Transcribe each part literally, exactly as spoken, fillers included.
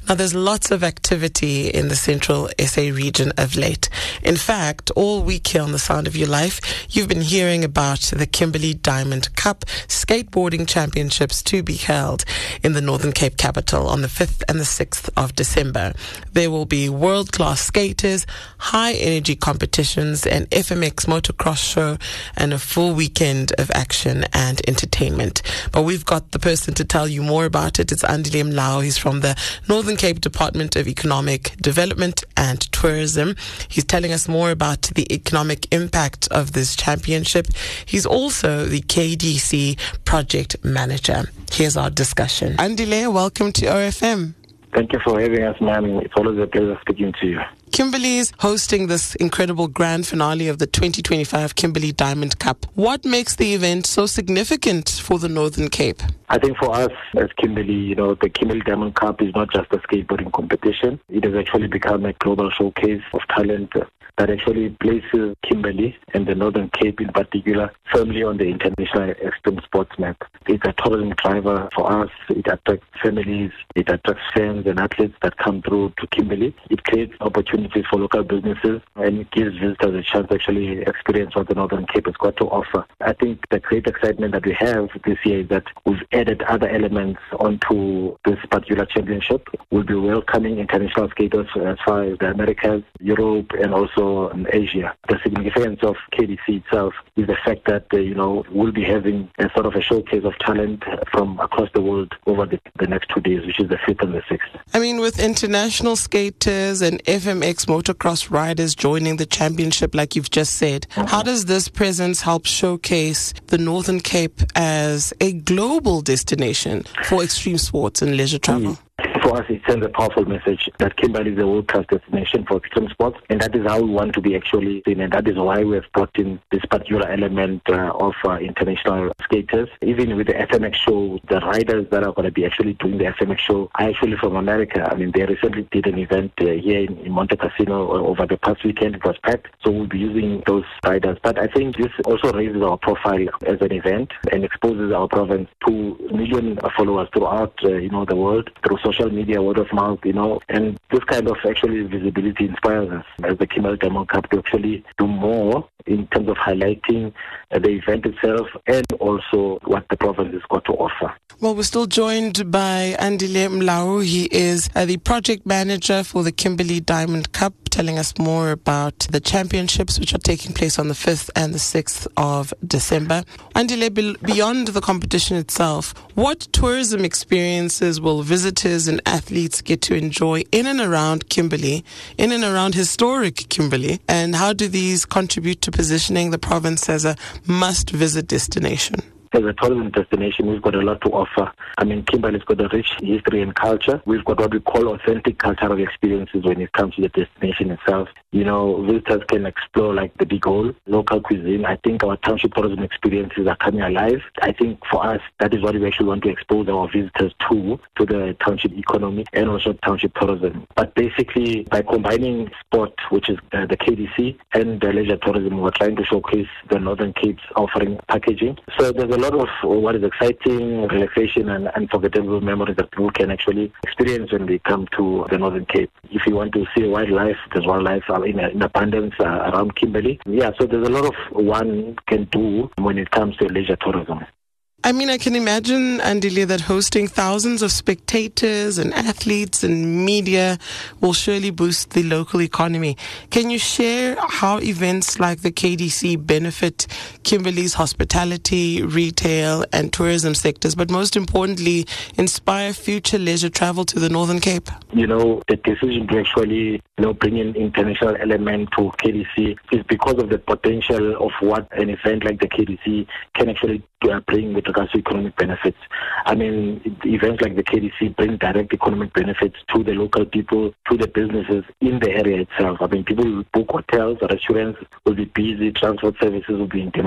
Now, there's lots of activity in the Central S A region of late. In fact, all week here on The Sound of Your Life, you've been hearing about the Kimberley Diamond Cup skateboarding championships to be held in the Northern Cape capital on the fifth and the sixth of December. There will be world-class skaters, high-energy competitions, an F M X motocross show, and a full weekend of action and entertainment. But we've got the person to tell you more about it. It's Andile Mlao. He's from the Northern Cape Department of Economic Development and Tourism. He's telling us more about the economic impact of this championship. He's also the K D C project manager. Here's our discussion. Andile, welcome to O F M. Thank you for having us, ma'am. It's always a pleasure speaking to you. Kimberley is hosting this incredible grand finale of the twenty twenty-five Kimberley Diamond Cup. What makes the event so significant for the Northern Cape? I think for us as Kimberley, you know, the Kimberley Diamond Cup is not just a skateboarding competition. It has actually become a global showcase of talent that actually places Kimberley and the Northern Cape in particular firmly on the international extreme sports map. It's a tourism driver for us. It attracts families, it attracts fans and athletes that come through to Kimberley. It creates opportunities for local businesses, and it gives visitors a chance to actually experience what the Northern Cape has got to offer. I think the great excitement that we have this year is that we've added other elements onto this particular championship. We'll be welcoming international skaters as far as the Americas, Europe, and also in Asia. The significance of K D C itself is the fact that, uh, you know, we'll be having a sort of a showcase of talent from across the world over the, the next two days, which is the fifth and the sixth. I mean, with international skaters and F M X motocross riders joining the championship, like you've just said, mm-hmm. How does this presence help showcase the Northern Cape as a global destination for extreme sports and leisure travel? Mm-hmm. For us, it sends a powerful message that Kimberley is a world-class destination for extreme sports, and that is how we want to be actually seen, and that is why we have brought in this particular element uh, of uh, international skaters. Even with the F M X show, the riders that are going to be actually doing the F M X show are actually from America. I mean, they recently did an event uh, here in, in Monte Cassino over the past weekend. It was packed, so we'll be using those riders. But I think this also raises our profile as an event and exposes our province to million followers throughout, uh, you know, the world through social media, word of mouth, you know, and this kind of actually visibility inspires us as the Kimberley Diamond Cup to actually do more in terms of highlighting uh, the event itself and also what the province has got to offer. Well, we're still joined by Andile Mlao. He is uh, the project manager for the Kimberley Diamond Cup, telling us more about the championships which are taking place on the fifth and the sixth of December. Andile, beyond the competition itself, what tourism experiences will visitors and athletes get to enjoy in and around Kimberley, in and around historic Kimberley, and how do these contribute to positioning the province as a must-visit destination? As a tourism destination, we've got a lot to offer. I mean, Kimberley's got a rich history and culture. We've got what we call authentic cultural experiences when it comes to the destination itself. You know, visitors can explore like the Big Hole, local cuisine. I think our township tourism experiences are coming alive. I think for us, that is what we actually want to expose our visitors to, to the township economy and also township tourism. But basically, by combining sport, which is uh, the K D C, and the leisure tourism, we're trying to showcase the Northern Cape's offering packaging. So there's a lot of what is exciting, relaxation, and unforgettable memories that people can actually experience when they come to the Northern Cape. If you want to see wildlife, there's wildlife in, in abundance uh, around Kimberley. Yeah, so there's a lot of one can do when it comes to leisure tourism. I mean, I can imagine, Andile, that hosting thousands of spectators and athletes and media will surely boost the local economy. Can you share how events like the K D C benefit Kimberley's hospitality, retail, and tourism sectors, but most importantly, inspire future leisure travel to the Northern Cape? You know, the decision to actually, you know, bring in international element to K D C is because of the potential of what an event like the K D C can actually uh, bring with regards to economic benefits. I mean, events like the K D C bring direct economic benefits to the local people, to the businesses in the area itself. I mean, people will book hotels, restaurants will be busy, transport services will be in demand.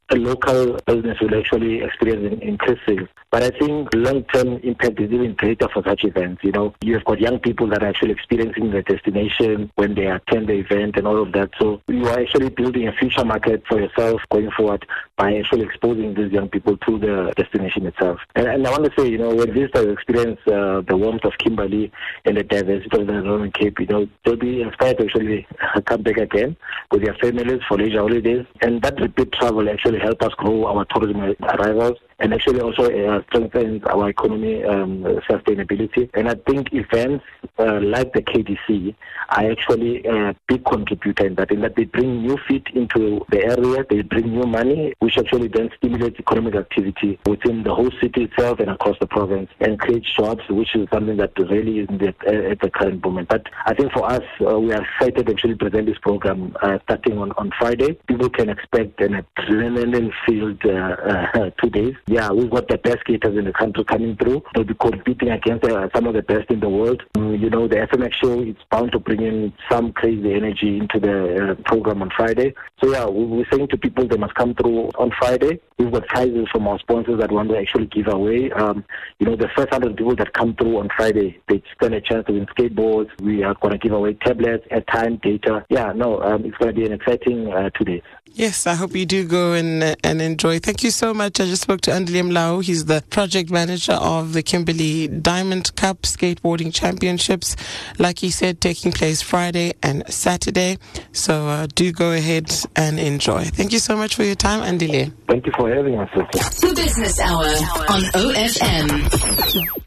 a local business will actually experience increased sales. But I think long-term impact is even greater for such events. You know, you have got young people that are actually experiencing the destination when they attend the event and all of that. So you are actually building a future market for yourself going forward by actually exposing these young people to the destination itself. And, and I want to say, you know, when visitors experience uh, the warmth of Kimberley and the diversity of the Northern Cape, you know, they'll be inspired to actually come back again with their families for leisure holidays. And that repeat travel actually help us grow our tourism arrivals and actually also uh, strengthens our economy um, sustainability. And I think events uh, like the K D C are actually a big contributor in that, in that they bring new feet into the area, they bring new money, which actually then stimulates economic activity within the whole city itself and across the province, and creates jobs, which is something that really isn't at, at the current moment. But I think for us, uh, we are excited to actually present this program uh, starting on, on Friday. People can expect an adrenaline-filled uh, uh, two days. Yeah, we've got the best skaters in the country coming through. They'll be competing against uh, some of the best in the world. Um, you know, the F M X show, it's bound to bring in some crazy energy into the uh, program on Friday. So yeah, we're saying to people they must come through on Friday. We've got prizes from our sponsors that want to actually give away. Um, you know, the first hundred people that come through on Friday, they stand a chance to win skateboards. We are going to give away tablets, airtime, data. Yeah, no, um, it's going to be an exciting uh, two days. Yes, I hope you do go and uh, and enjoy. Thank you so much. I just spoke to Andile Mlao. He's the project manager of the Kimberley Diamond Cup Skateboarding Championships. Like he said, taking place Friday and Saturday. So uh, do go ahead and enjoy. Thank you so much for your time, Andile. Thank you for having us. The Business Hour on O F M.